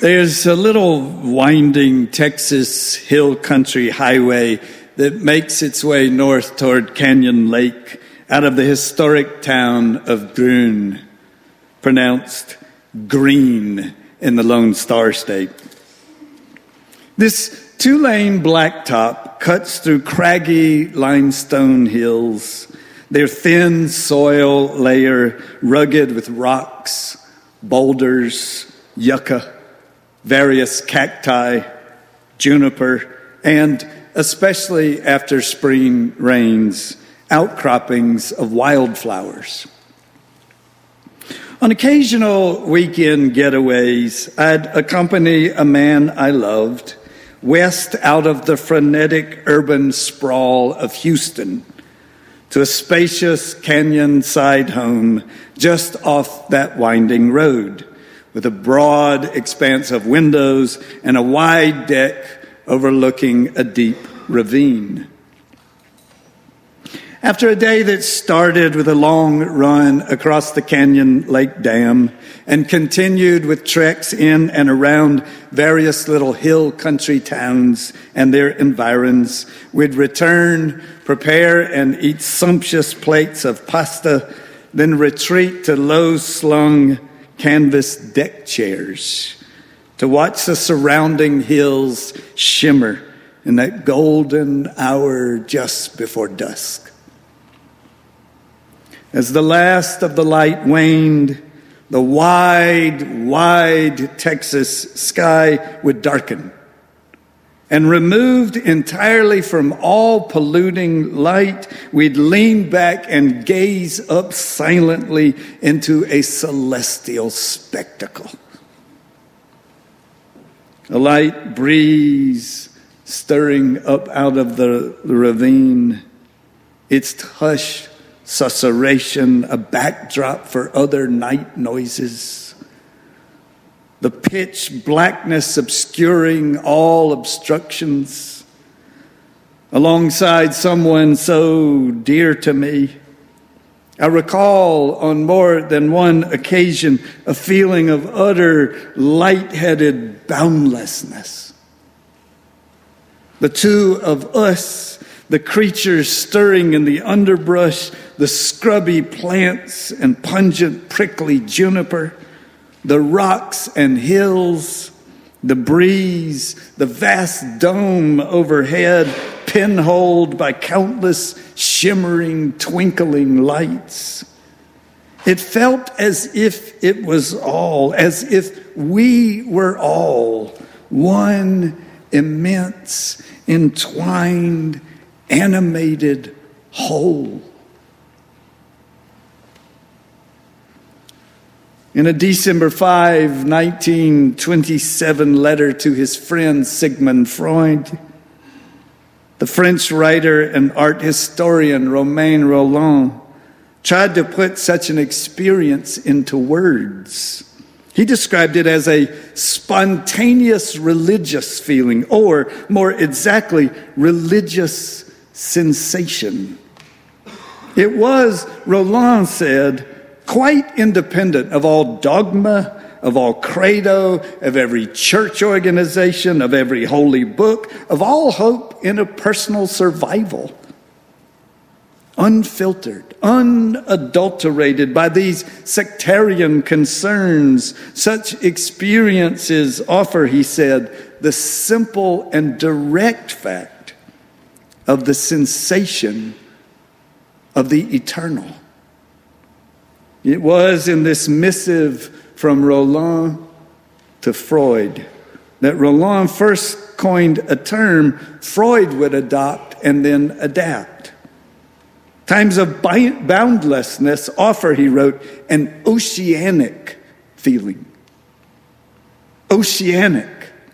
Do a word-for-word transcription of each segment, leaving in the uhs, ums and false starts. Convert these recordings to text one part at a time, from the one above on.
There's a little winding Texas hill country highway that makes its way north toward Canyon Lake out of the historic town of Green, pronounced Green in the Lone Star State. This two-lane blacktop cuts through craggy limestone hills, their thin soil layer rugged with rocks, boulders, yucca, various cacti, juniper, and, especially after spring rains, outcroppings of wildflowers. On occasional weekend getaways, I'd accompany a man I loved west out of the frenetic urban sprawl of Houston to a spacious canyon-side home just off that winding road, with a broad expanse of windows and a wide deck overlooking a deep ravine. After a day that started with a long run across the Canyon Lake Dam and continued with treks in and around various little hill country towns and their environs, we'd return, prepare and eat sumptuous plates of pasta, then retreat to low-slung canvas deck chairs to watch the surrounding hills shimmer in that golden hour just before dusk. As the last of the light waned, the wide, wide Texas sky would darken, and removed entirely from all polluting light, we'd lean back and gaze up silently into a celestial spectacle. A light breeze stirring up out of the ravine, its hushed susurration a backdrop for other night noises. The pitch blackness obscuring all obstructions, alongside someone so dear to me. I recall on more than one occasion a feeling of utter lightheaded boundlessness. The two of us, the creatures stirring in the underbrush, the scrubby plants and pungent prickly juniper, the rocks and hills, the breeze, the vast dome overhead, pinholed by countless shimmering, twinkling lights. It felt as if it was all, as if we were all one immense, entwined, animated whole. In a December fifth, nineteen twenty-seven letter to his friend Sigmund Freud, the French writer and art historian Romain Rolland tried to put such an experience into words. He described it as a spontaneous religious feeling, or more exactly, religious sensation. It was, Rolland said, quite independent of all dogma, of all credo, of every church organization, of every holy book, of all hope in a personal survival. Unfiltered, unadulterated by these sectarian concerns, such experiences offer, he said, the simple and direct fact of the sensation of the eternal. It was in this missive from Rolland to Freud that Rolland first coined a term Freud would adopt and then adapt. Times of boundlessness offer, he wrote, an oceanic feeling. Oceanic.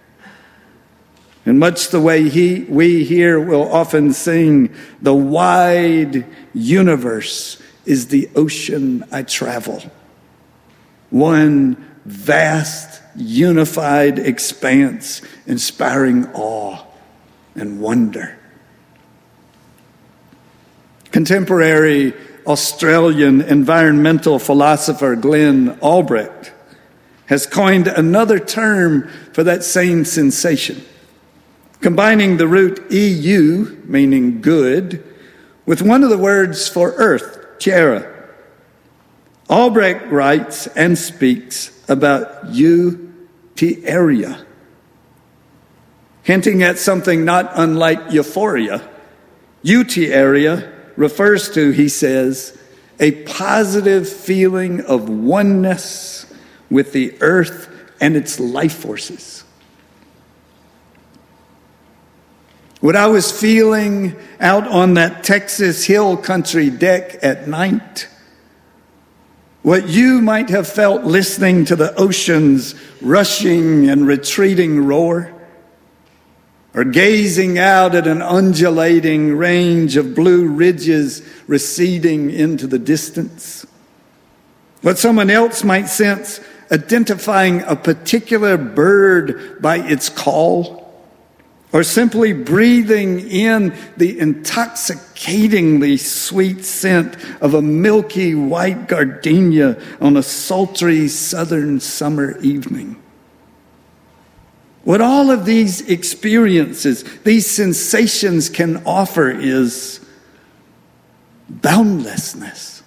And much the way he, we here will often sing, the wide universe is the ocean I travel. One vast, unified expanse, inspiring awe and wonder. Contemporary Australian environmental philosopher Glenn Albrecht has coined another term for that same sensation, combining the root E U, meaning good, with one of the words for earth, tierra. Albrecht writes and speaks about eutheria, hinting at something not unlike euphoria. Eutheria refers to, he says, a positive feeling of oneness with the earth and its life forces. What I was feeling out on that Texas Hill Country deck at night, what you might have felt listening to the ocean's rushing and retreating roar, or gazing out at an undulating range of blue ridges receding into the distance. What someone else might sense identifying a particular bird by its call, or simply breathing in the intoxicatingly sweet scent of a milky white gardenia on a sultry southern summer evening. What all of these experiences, these sensations can offer is boundlessness,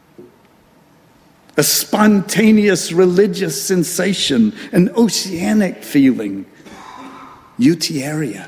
a spontaneous religious sensation, an oceanic feeling, eutheria.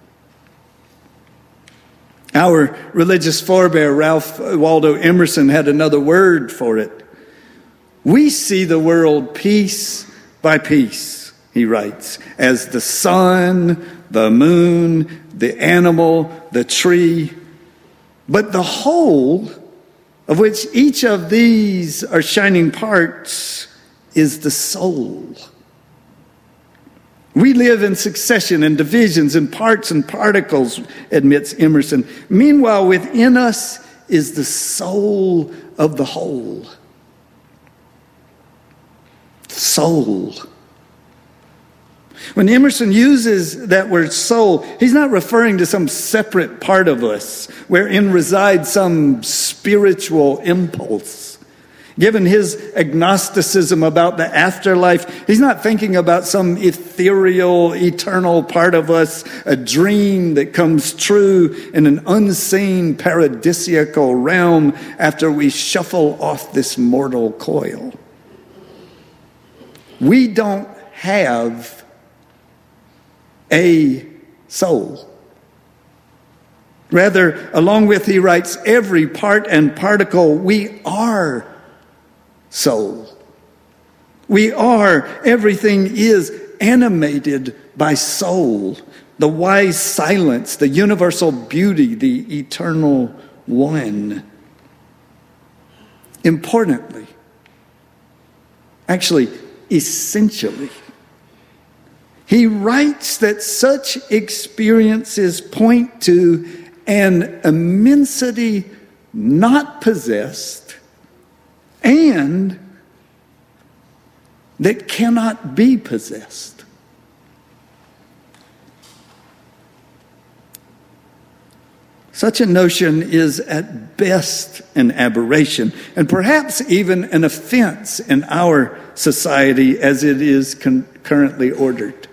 Our religious forebear, Ralph Waldo Emerson, had another word for it. We see the world piece by piece, he writes, as the sun, the moon, the animal, the tree. But the whole, of which each of these are shining parts, is the soul. We live in succession and divisions and parts and particles, admits Emerson. Meanwhile, within us is the soul of the whole. Soul. When Emerson uses that word soul, he's not referring to some separate part of us wherein resides some spiritual impulse. Given his agnosticism about the afterlife, he's not thinking about some ethereal, eternal part of us, a dream that comes true in an unseen paradisiacal realm after we shuffle off this mortal coil. We don't have a soul. Rather, along with, he writes, every part and particle, we are soul. We are, everything is animated by soul, the wise silence, the universal beauty, the eternal one. Importantly, actually, essentially, he writes that such experiences point to an immensity not possessed and that cannot be possessed. Such a notion is at best an aberration, and perhaps even an offense in our society as it is con- currently ordered.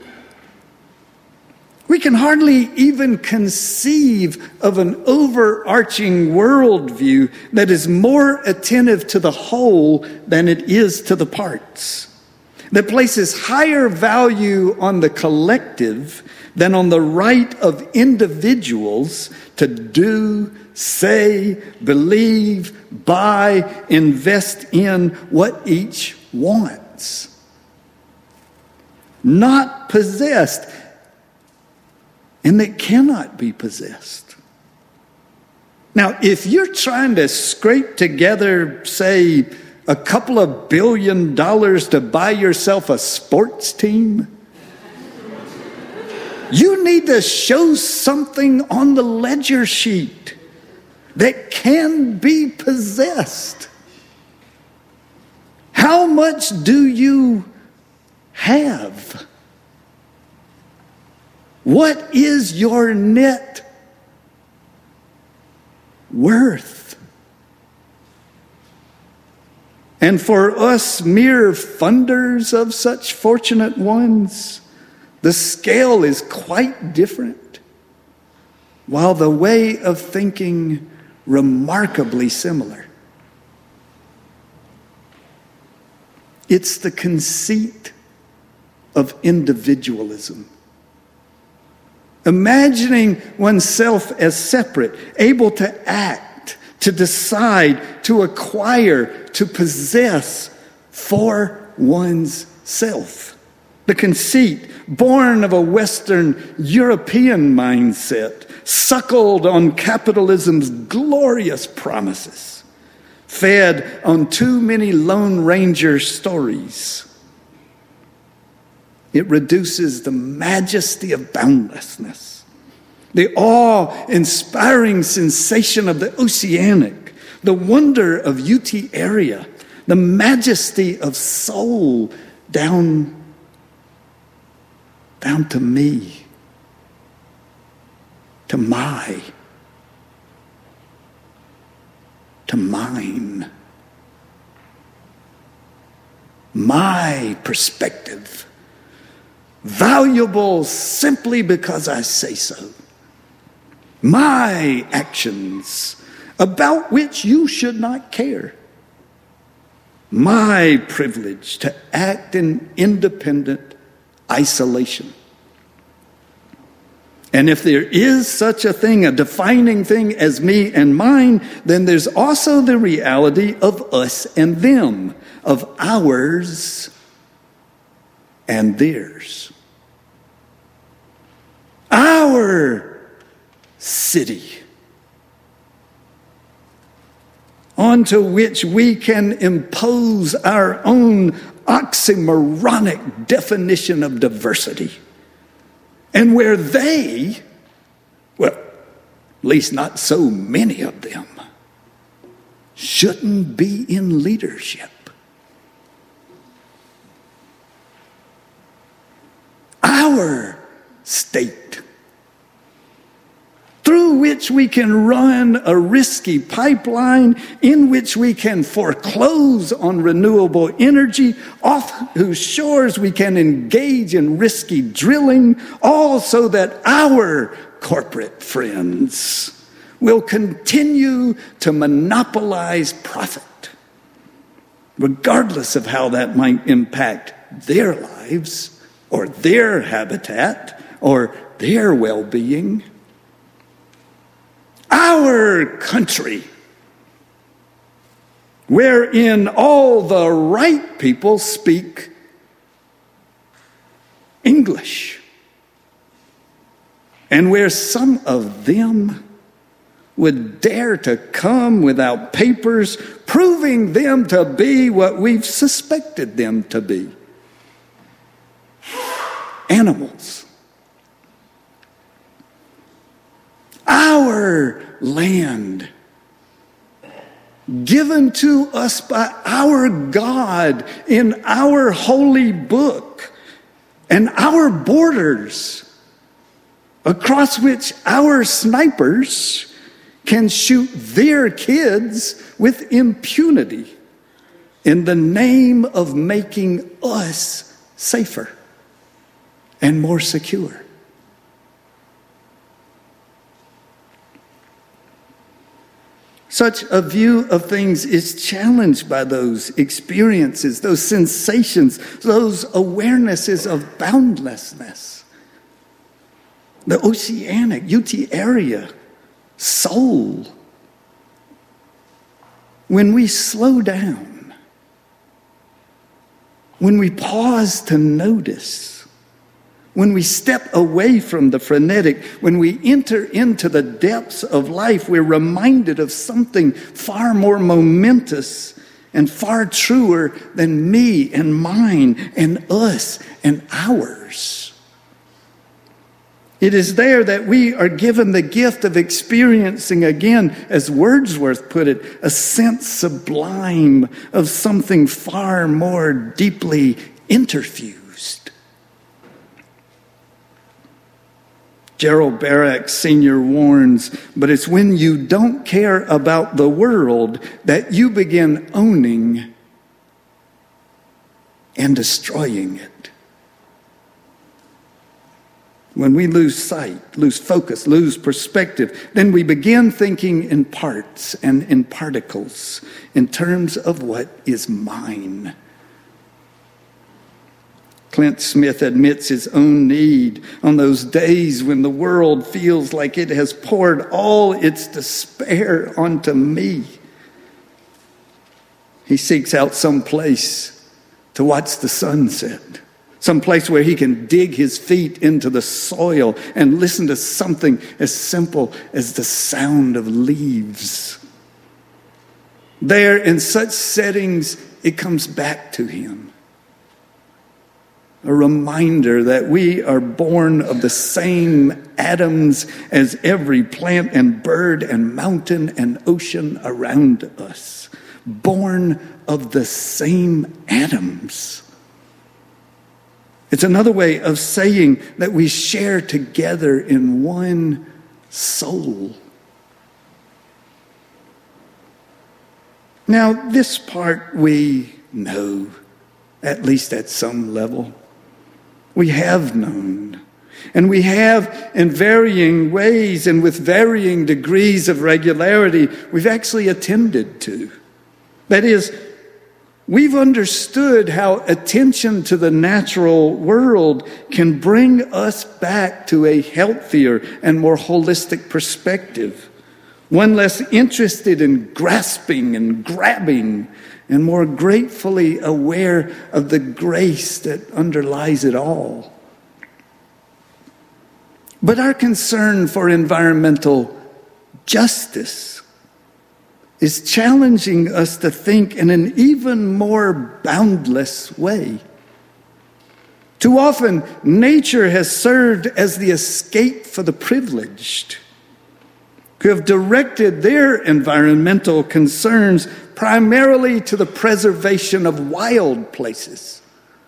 We can hardly even conceive of an overarching worldview that is more attentive to the whole than it is to the parts, that places higher value on the collective than on the right of individuals to do, say, believe, buy, invest in what each wants. Not possessed, and that cannot be possessed. Now, if you're trying to scrape together, say, a couple of billion dollars to buy yourself a sports team, you need to show something on the ledger sheet that can be possessed. How much do you have? What is your net worth? And for us mere funders of such fortunate ones, the scale is quite different, while the way of thinking remarkably similar. It's the conceit of individualism. Imagining oneself as separate, able to act, to decide, to acquire, to possess for one's self. The conceit, born of a Western European mindset, suckled on capitalism's glorious promises, fed on too many Lone Ranger stories. It reduces the majesty of boundlessness, the awe-inspiring sensation of the oceanic, the wonder of UT area, the majesty of soul down, down to me, to my, to mine, my perspective. Valuable simply because I say so. My actions, about which you should not care. My privilege to act in independent isolation. And if there is such a thing, a defining thing as me and mine, then there's also the reality of us and them, of ours and theirs. Our city, onto which we can impose our own oxymoronic definition of diversity, and where they, well, at least not so many of them, shouldn't be in leadership. Our state, through which we can run a risky pipeline, in which we can foreclose on renewable energy, off whose shores we can engage in risky drilling, all so that our corporate friends will continue to monopolize profit, regardless of how that might impact their lives or their habitat or their well-being. Our country, wherein all the right people speak English, and where some of them would dare to come without papers, proving them to be what we've suspected them to be. Animals. Our land, given to us by our God in our holy book, and our borders, across which our snipers can shoot their kids with impunity in the name of making us safer and more secure. Such a view of things is challenged by those experiences, those sensations, those awarenesses of boundlessness. The oceanic, U T area, soul. When we slow down, when we pause to notice, when we step away from the frenetic, when we enter into the depths of life, we're reminded of something far more momentous and far truer than me and mine and us and ours. It is there that we are given the gift of experiencing again, as Wordsworth put it, a sense sublime of something far more deeply interfused. Gerald Barrack Senior warns, but it's when you don't care about the world that you begin owning and destroying it. When we lose sight, lose focus, lose perspective, then we begin thinking in parts and in particles, in terms of what is mine. Clint Smith admits his own need on those days when the world feels like it has poured all its despair onto me. He seeks out some place to watch the sunset, some place where he can dig his feet into the soil and listen to something as simple as the sound of leaves. There, in such settings, it comes back to him. A reminder that we are born of the same atoms as every plant and bird and mountain and ocean around us. Born of the same atoms. It's another way of saying that we share together in one soul. Now, this part we know, at least at some level. We have known, and we have in varying ways and with varying degrees of regularity, we've actually attended to. That is, we've understood how attention to the natural world can bring us back to a healthier and more holistic perspective, one less interested in grasping and grabbing, and more gratefully aware of the grace that underlies it all. But our concern for environmental justice is challenging us to think in an even more boundless way. Too often, nature has served as the escape for the privileged, who have directed their environmental concerns primarily to the preservation of wild places.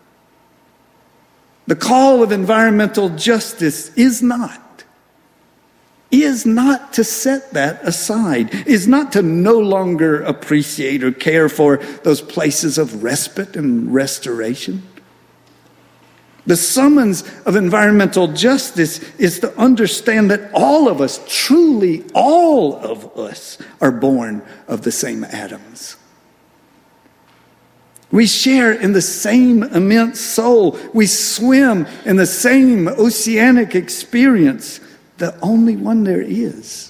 The call of environmental justice is not, is not to set that aside, is not to no longer appreciate or care for those places of respite and restoration. The summons of environmental justice is to understand that all of us, truly all of us, are born of the same atoms. We share in the same immense soul. We swim in the same oceanic experience, the only one there is.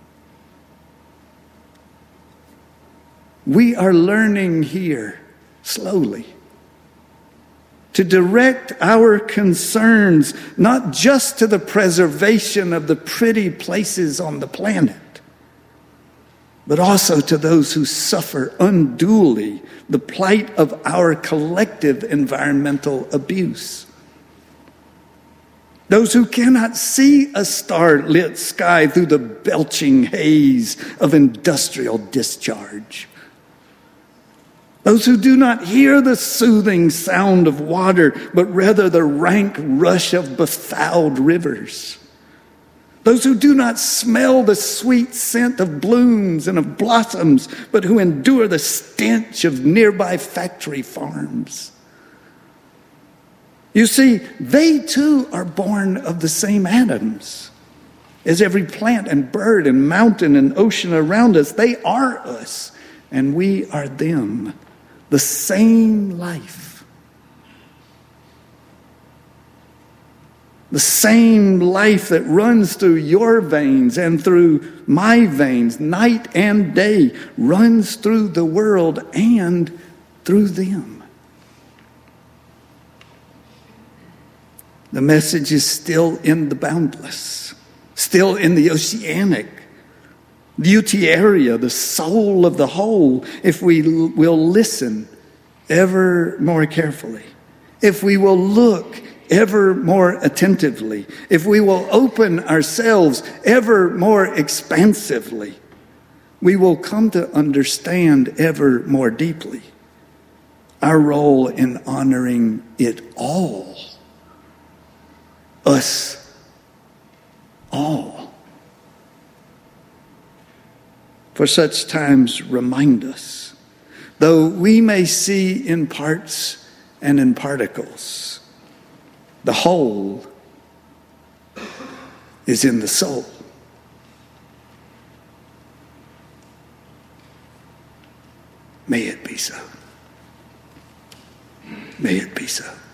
We are learning here, slowly, to direct our concerns not just to the preservation of the pretty places on the planet, but also to those who suffer unduly the plight of our collective environmental abuse. Those who cannot see a star-lit sky through the belching haze of industrial discharge. Those who do not hear the soothing sound of water, but rather the rank rush of befouled rivers. Those who do not smell the sweet scent of blooms and of blossoms, but who endure the stench of nearby factory farms. You see, they too are born of the same atoms. As every plant and bird and mountain and ocean around us, they are us, and we are them. The same life. The same life that runs through your veins and through my veins, night and day, runs through the world and through them. The message is still in the boundless, still in the oceanic, beauty area, the soul of the whole, if we l- will listen ever more carefully, if we will look ever more attentively, if we will open ourselves ever more expansively, we will come to understand ever more deeply our role in honoring it all, us all. For such times remind us, though we may see in parts and in particles. The whole is in the soul. May it be so. May it be so.